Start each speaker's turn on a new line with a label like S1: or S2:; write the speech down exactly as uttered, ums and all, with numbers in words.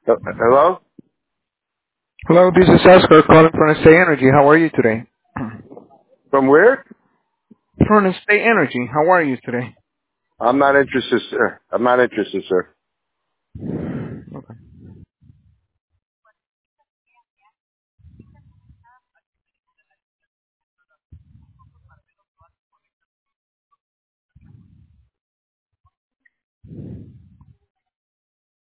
S1: Uh, hello?
S2: Hello, this is Oscar calling from Stay Energy. How are you today?
S1: From where?
S2: From Stay Energy. How are you today?
S1: I'm not interested, sir. I'm not interested, sir.